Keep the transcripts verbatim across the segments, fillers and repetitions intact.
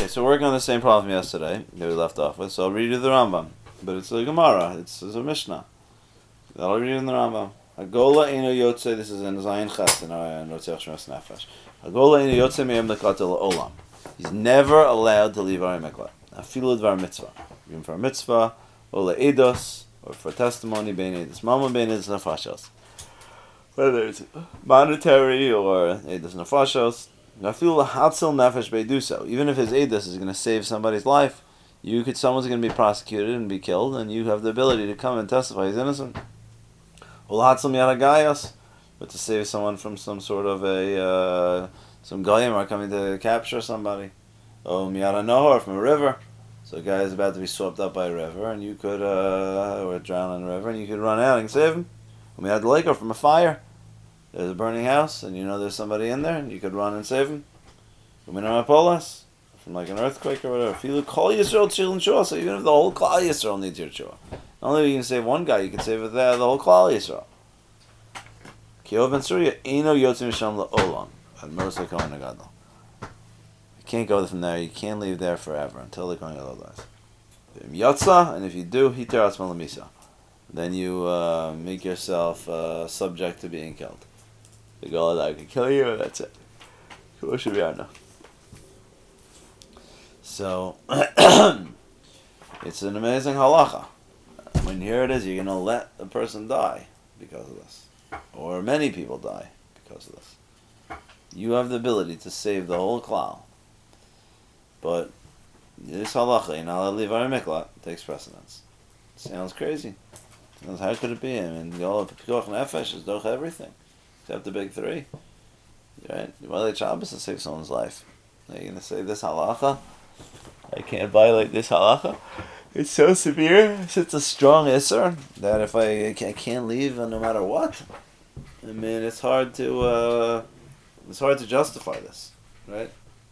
Okay, so we're working on the same problem yesterday that we left off with. So I'll read you the Rambam, but it's a Gemara. It's, it's a Mishnah. I'll read you in the Rambam. Agola eno yotze. This is in Zayin Ches in our Notziach Shemas Nefesh. Agola eno yotze me'em lekatel olam. He's never allowed to leave Ari Miklat. Afilu dvar mitzvah, even for a mitzvah, or le'edos, or for testimony, bein edus mama, bein edus nefashos. Whether it's monetary or edus nefashos. Afilu lahatzel nefesh be'du so. Even if his edus is going to save somebody's life, you could someone's going to be prosecuted and be killed, and you have the ability to come and testify he's innocent. Or lahatzel miaragayos, but to save someone from some sort of a uh, some goyim are coming to capture somebody. Oh, miyara nohor, from a river. So a guy is about to be swept up by a river, and you could, uh, or drown in a river, and you could run out and save him. Or miyad leiko, from a fire. There's a burning house, and you know there's somebody in there, and you could run and save him. Or minamapolas, from like an earthquake or whatever. If you call Yisrael tzil shua, so even if the whole Klal Yisrael needs your shua. Not only you can save one guy, you can save the, the whole Klal Yisrael. Kiov ben Surya, eno yotzim misham la'olam. And Moshe Kohen Gadol. You can't go from there. You can't leave there forever until the Kohen Gadol dies. Yotza, and if you do, hitar atzman l'misa. Then you uh, make yourself uh, subject to being killed. The God that can kill you, and that's it. What should be our now? So it's an amazing halacha. When here it is, you're gonna let a person die because of this, or many people die because of this. You have the ability to save the whole klal, but this halacha in al livar miklat takes precedence. Sounds crazy. Sounds, how could it be? I mean, the all pikuach nefesh is doch everything except the big three. Right? You violate Shabbos to save someone's life. Are you gonna say this halacha? I can't violate this halacha. It's so severe. It's a strong isser that if I, I can't leave no matter what. I mean, it's hard to. Uh, It's hard to justify this, right?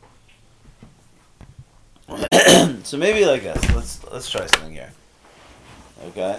So maybe like this. Let's let's try something here. Okay?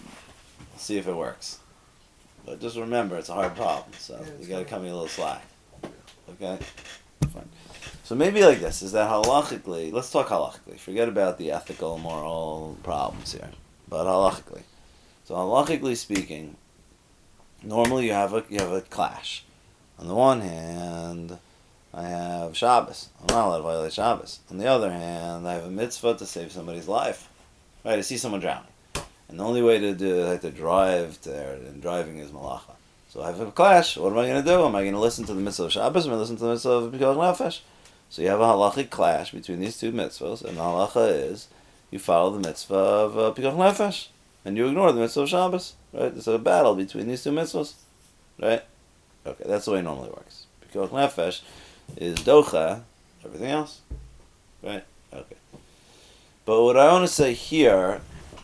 See if it works. But just remember, it's a hard problem, so you got to cut me a little slack. Okay? Fine. So maybe like this. Is that halachically? Let's talk halachically. Forget about the ethical, moral problems here. But halachically. So halachically speaking, normally you have a you have a clash. On the one hand, I have Shabbos. I'm not allowed to violate Shabbos. On the other hand, I have a mitzvah to save somebody's life. Right, to see someone drowning. And the only way to do it, I have to drive there, and driving is malacha. So I have a clash. What am I going to do? Am I going to listen to the mitzvah of Shabbos, or am I going to listen to the mitzvah of Pikuach Nefesh? So you have a halachic clash between these two mitzvahs, and the halacha is, you follow the mitzvah of uh, Pikuach Nefesh, and you ignore the mitzvah of Shabbos. Right? There's a battle between these two mitzvahs. Right? Okay, that's the way it normally works. Pikuach Nefesh is docha, everything else. Right? Okay. But what I want to say here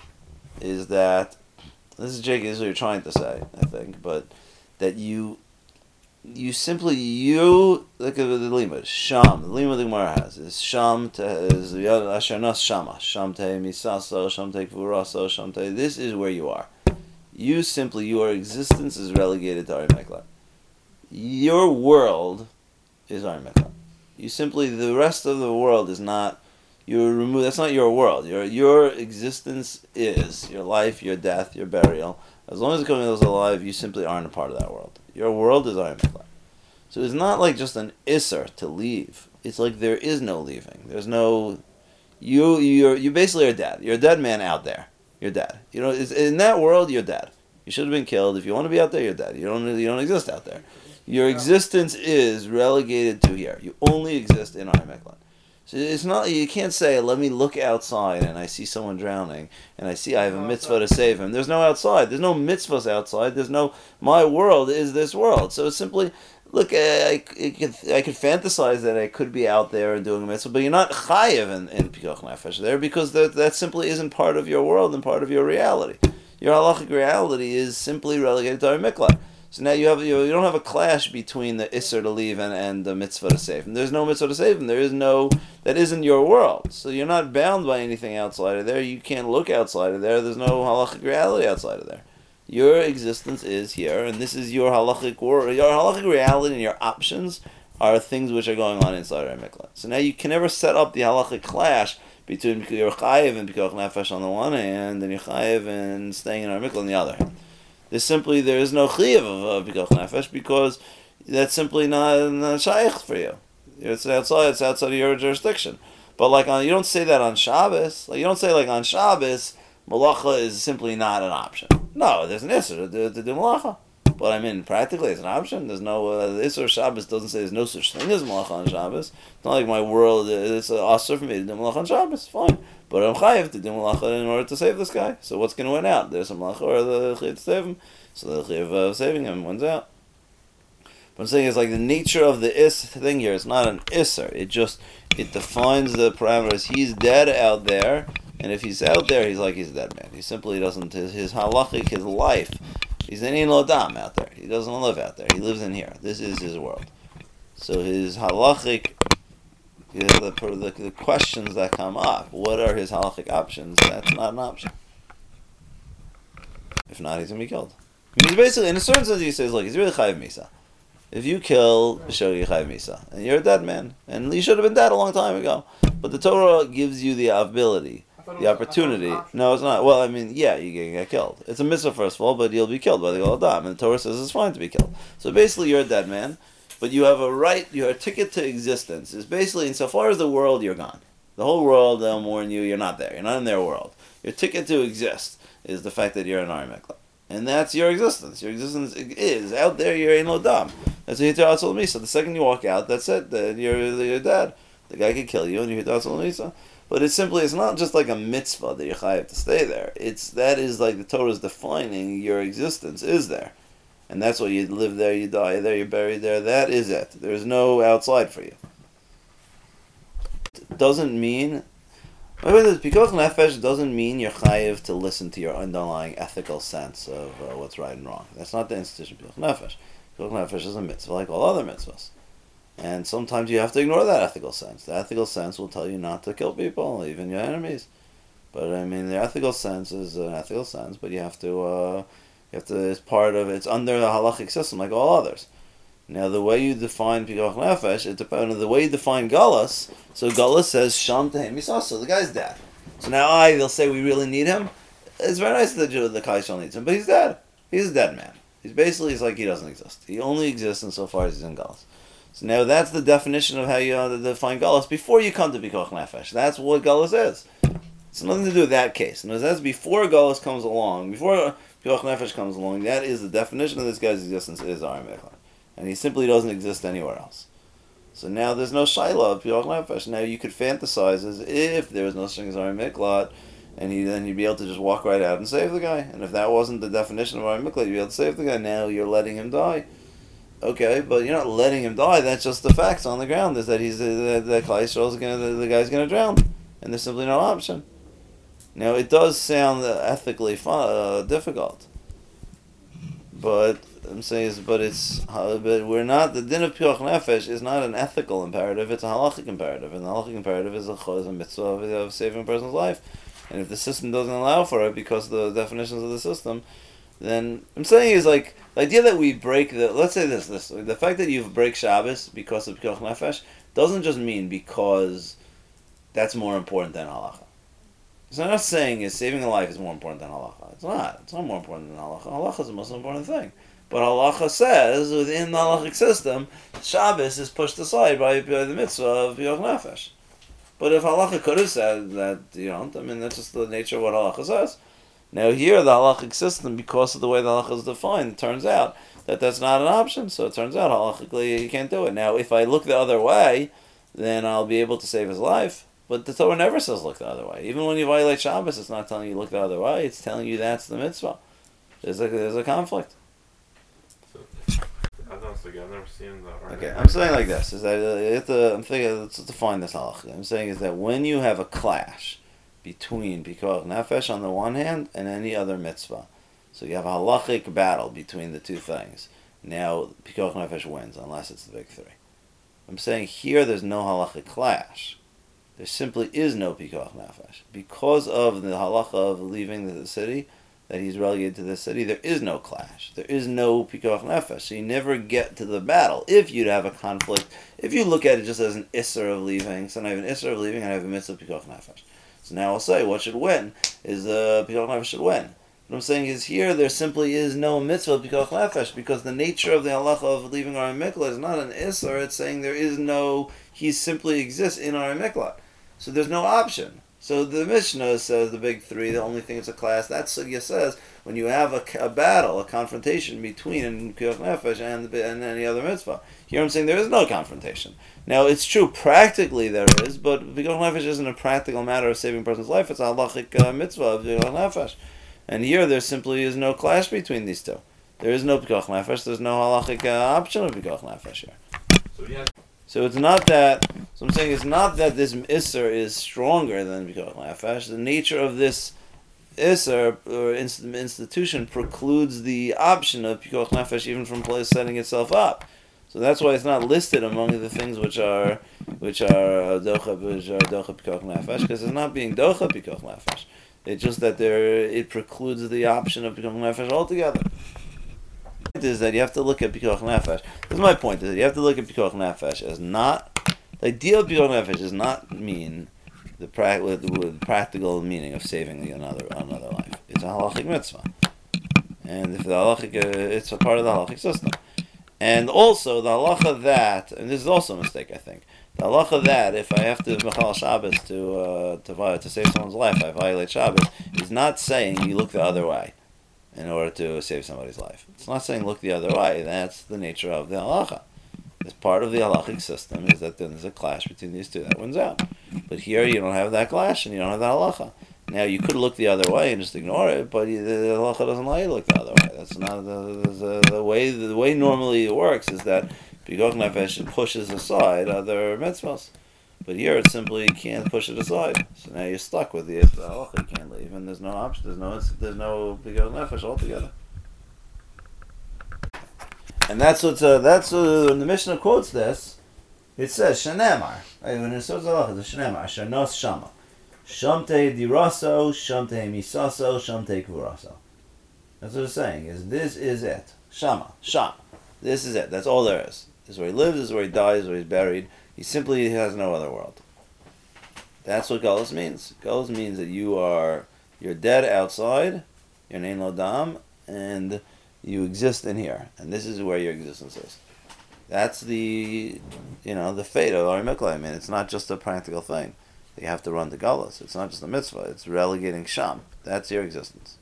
is that, this is Jake, this is what you're trying to say, I think, but that you you simply, you, look at the limud, sham, the limud the Gemara has, is sham, te, is asher nas shama, sham te misaso, sham te kvuraso, sham te, this is where you are. You simply, your existence is relegated to Ari Miklat. Your world is Ari Miklat. You simply, the rest of the world is not, you're removed, that's not your world. Your your existence is, your life, your death, your burial. As long as the Kohen is alive, you simply aren't a part of that world. Your world is Ari Miklat. So it's not like just an isser to leave. It's like there is no leaving. There's no, you you're, you basically are dead. You're a dead man out there. You're dead. You know, it's, in that world, you're dead. You should have been killed. If you want to be out there, you're dead. You don't you don't exist out there. Your existence is relegated to here. You only exist in Ari Miklat. So it's not, you can't say, let me look outside and I see someone drowning and I see I have a mitzvah to save him. There's no outside. There's no mitzvahs outside. There's no, my world is this world. So it's simply, look, I, I, could, I could fantasize that I could be out there and doing a mitzvah, but you're not chayiv in, in Pikuach Nefesh there because that, that simply isn't part of your world and part of your reality. Your halachic reality is simply relegated to Ari Miklat. So now you have you, you don't have a clash between the isser to leave and, and the mitzvah to save him. There's no mitzvah to save him. There is no, that isn't your world. So you're not bound by anything outside of there. You can't look outside of there. There's no halachic reality outside of there. Your existence is here, and this is your halachic world. Your halachic reality and your options are things which are going on inside our miklat. So now you can never set up the halachic clash between your chayiv and pikuach nefesh on the one hand, and your chayiv and staying in our miklat on the other hand. There's simply there is no chayiv of pikuach nefesh because that's simply not, not shaykh for you. It's outside. It's outside of your jurisdiction. But like on, you don't say that on Shabbos. Like you don't say like on Shabbos, malacha is simply not an option. No, there's an issur to, to do malacha. But I mean, practically, it's an option. There's no uh, the issur Shabbos doesn't say there's no such thing as malacha on Shabbos. It's not like my world. It's an assur for me to do malacha on Shabbos. Fine, but I'm chayiv to do malacha in order to save this guy. So what's going to win out? There's a malacha or the chayiv to save him. So the chayiv of saving him wins out. But I'm saying it's like the nature of the is thing here. It's not an isser. It just it defines the parameters. He's dead out there, and if he's out there, he's like he's a dead man. He simply doesn't. His, his halachic, his life. He's an ein lodam out there. He doesn't live out there. He lives in here. This is his world. So his halachic, the, the, the questions that come up. What are his halachic options? That's not an option. If not, he's gonna be killed. I mean, he's basically, in a certain sense, he says, look, he's really chayiv misa. If you kill Shogi Chayiv Misa, and you're a dead man, and you should have been dead a long time ago, but the Torah gives you the ability, the opportunity. No, it's not. Well, I mean, yeah, you can get killed. It's a mitzvah, first of all, but you'll be killed by the Gol Adam, and the Torah says it's fine to be killed. So basically, you're a dead man, but you have a right, your ticket to existence is basically, insofar as the world, you're gone. The whole world, they'll warn you, you're not there. You're not in their world. Your ticket to exist is the fact that you're an Ari Mekla. And that's your existence. Your existence is out there. You're ein lodam. That's a hitar atzol misa. The second you walk out, that's it. Then you're you're dead. The guy can kill you, and you're hitar atzol misa. But it's simply, it's not just like a mitzvah that you have to stay there. It's that is like the Torah is defining your existence is there, and that's why you live there, you die there, you're buried there. That is it. There's no outside for you. It doesn't mean. Remember, pikuach nefesh doesn't mean you're chayiv to listen to your underlying ethical sense of uh, what's right and wrong. That's not the institution of pikuach nefesh. Pikuach nefesh is a mitzvah like all other mitzvahs. And sometimes you have to ignore that ethical sense. The ethical sense will tell you not to kill people, even your enemies. But I mean, the ethical sense is an ethical sense, but you have to, uh, you have to, it's part of, it's under the halachic system like all others. Now, the way you define pikuach nefesh, it depends on the way you define galus. So galus says sham tehem misaso. The guy's dead. So now I, they'll say we really need him. It's very nice that the, the kaishal needs him, but he's dead. He's a dead man. He's basically, he's like he doesn't exist. He only exists insofar as he's in galus. So now that's the definition of how you uh, define galus before you come to pikuach nefesh. That's what galus is. It's nothing to do with that case. And that's before galus comes along, before pikuach nefesh comes along. That is the definition of this guy's existence is Ari Mekla. And he simply doesn't exist anywhere else. So now there's no shaila of pikuach nefesh. Now you could fantasize as if there was no such thing as Ari Miklat, and he then you'd be able to just walk right out and save the guy. And if that wasn't the definition of Ari Miklat, you'd be able to save the guy. Now you're letting him die. Okay, but you're not letting him die. That's just the facts on the ground. Is that he's uh, the Klal Yisrael's gonna the, the guy's gonna drown, and there's simply no option. Now it does sound ethically fun, uh, difficult, but. I'm saying is, but it's, but we're not, the din of pikuach nefesh is not an ethical imperative, it's a halachic imperative, and the halachic imperative is a, is a mitzvah of, of saving a person's life. And if the system doesn't allow for it because of the definitions of the system, then I'm saying is like, the idea that we break the, let's say this, this, the fact that you break Shabbos because of pikuach nefesh doesn't just mean because that's more important than halacha. So I'm not saying is saving a life is more important than halacha. It's not. It's not more important than halacha. Halacha is the most important thing. But halacha says, within the halachic system, Shabbos is pushed aside by, by the mitzvah of pikuach nefesh. But if halacha could have said that you don't, I mean, that's just the nature of what halacha says. Now here, the halachic system, because of the way the halacha is defined, it turns out that that's not an option. So it turns out halachically you can't do it. Now, if I look the other way, then I'll be able to save his life. But the Torah never says look the other way. Even when you violate Shabbos, it's not telling you look the other way. It's telling you that's the mitzvah. There's a, there's a conflict. Again, I've never seen the okay, I'm saying like this: is that uh, you have to, I'm thinking let's define this halacha. I'm saying is that when you have a clash between pikuach nefesh on the one hand and any other mitzvah, so you have a halachic battle between the two things. Now pikuach nefesh wins unless it's the big three. I'm saying here there's no halachic clash. There simply is no pikuach nefesh because of the halacha of leaving the city. that he's relegated to this city, there is no clash. There is no pikuach nefesh. So you never get to the battle. If you'd have a conflict, if you look at it just as an isser of leaving, so I have an isser of leaving and I have a mitzvah pikuach nefesh. So now I'll say what should win is the uh, pikuach nefesh should win. What I'm saying is here there simply is no mitzvah pikuach nefesh because the nature of the halacha of leaving Aram Miklat is not an isser. It's saying there is no, he simply exists in Aram Miklat. So there's no option. So the Mishnah says the big three, the only thing it's a class. That sugya says when you have a, a battle, a confrontation between pikuach nefesh and, and any other mitzvah. Here I'm saying there is no confrontation. Now it's true practically there is, but pikuach nefesh isn't a practical matter of saving a person's life. It's a halachic uh, mitzvah of pikuach nefesh. And here there simply is no clash between these two. There is no pikuach nefesh. There's no halachic uh, option of pikuach nefesh here. So yeah. So it's not that. So I'm saying it's not that this isser is stronger than pikuach nefesh. The nature of this isser or inst- institution precludes the option of pikuach nefesh even from place setting itself up. So that's why it's not listed among the things which are which are docha which are docha pikuach nefesh because it's not being docha pikuach nefesh. It's just that there it precludes the option of pikuach nefesh altogether. Is that you have to look at pikuach nefesh. This is my point. Is that you have to look at pikuach nefesh as not the idea of pikuach nefesh does not mean the, pra- the, the practical meaning of saving another another life. It's a halachic mitzvah, and if the halachic, uh, it's a part of the halachic system. And also the halacha that, and this is also a mistake, I think. The halacha that if I have to mechal Shabbos to uh, to to save someone's life, I violate Shabbos, is not saying you look the other way in order to save somebody's life. It's not saying look the other way. That's the nature of the halacha. It's part of the halachic system is that there's a clash between these two that wins out. But here you don't have that clash and you don't have that halacha. Now you could look the other way and just ignore it, but the halacha doesn't allow you to look the other way. That's not the the, the way. The way normally it works is that pikuach nefesh pushes aside other mitzvahs, but here it simply can't push it aside. So now you're stuck with the halacha. You can't leave, and there's no option. There's no there's no pikuach nefesh altogether. And that's what's uh, that's uh, when the Mishnah quotes this. It says shenemar. Right? When it says halacha, the shenemar shanos shama. Shamte diraso, shamte misaso, shamte kvuraso. That's what it's saying. Is this is it? Shama, sham. This is it. That's all there is. This is where he lives. This is where he dies. This is where he's buried. He simply has no other world. That's what galus means. Galus means that you are you're dead outside. You're an ein lo dam, and you exist in here. And this is where your existence is. That's the you know the fate of Aram Miklat. I mean, it's not just a practical thing. You have to run the galus. It's not just a mitzvah. It's relegating sham. That's your existence.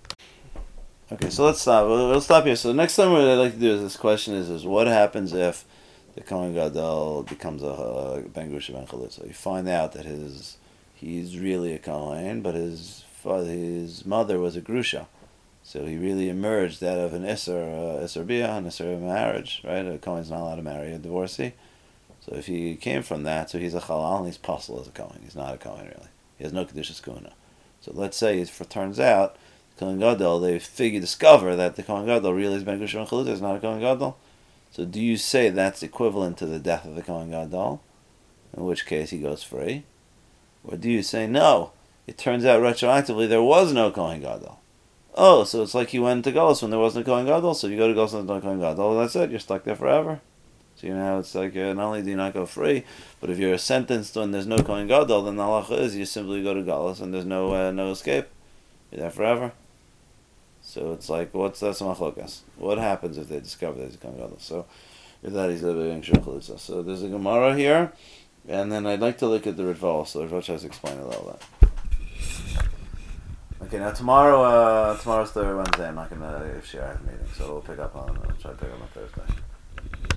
Okay, so let's stop. We'll, we'll stop here. So the next time what I'd like to do is this question is, is what happens if the Kohen Gadol becomes a Ben Grusha Ben Chalitza? You find out that his he's really a Kohen, but his father, his mother was a Grusha. So he really emerged out of an Isser, uh, Isser Bia, an Isser marriage, right? A Kohen's not allowed to marry a divorcee. So if he came from that, so he's a halal and he's possible as a Kohen. He's not a Kohen really. He has no Kedushas Kuna. So let's say it turns out Kohen Gadol, they figure discover that the Kohen Gadol really is Ben Grusha Ben Chalitza, is not a Kohen Gadol. So do you say that's equivalent to the death of the Kohen Gadol, in which case he goes free, or do you say no? It turns out retroactively there was no Kohen Gadol. Oh, so it's like you went to Galus when there wasn't a Kohen Gadol, so you go to Galus when there's no Kohen Gadol. That's it. You're stuck there forever. So you know, it's like uh, not only do you not go free, but if you're sentenced when there's no Kohen Gadol, then the halacha is you simply go to Galus and there's no uh, no escape. You're there forever. So it's like, what's that's machlokas? What happens if they discover there's a Kohen Gadol? So if that is living Shulchan. So there's a Gemara here, and then I'd like to look at the Ritva. So the Ritva tries to explain a little bit. Okay, now tomorrow, uh, tomorrow's Thursday, Wednesday. I'm not gonna share a meeting, so we'll pick up on. I'll try to pick up on Thursday.